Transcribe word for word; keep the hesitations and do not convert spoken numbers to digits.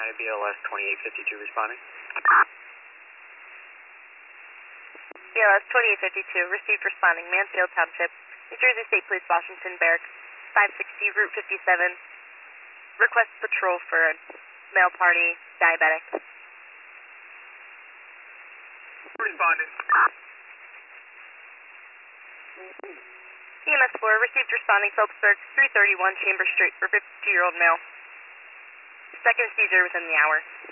United B L S twenty-eight fifty-two responding. B L S twenty-eight fifty-two, received responding, Mansfield Township, New Jersey State Police, Washington Barracks, five sixty, Route fifty-seven. Request patrol for a male party, diabetic. Responding. E M S four, received responding, Phillipsburg, three thirty-one Chambers Street for fifty-two-year-old male. Second seizure within the hour.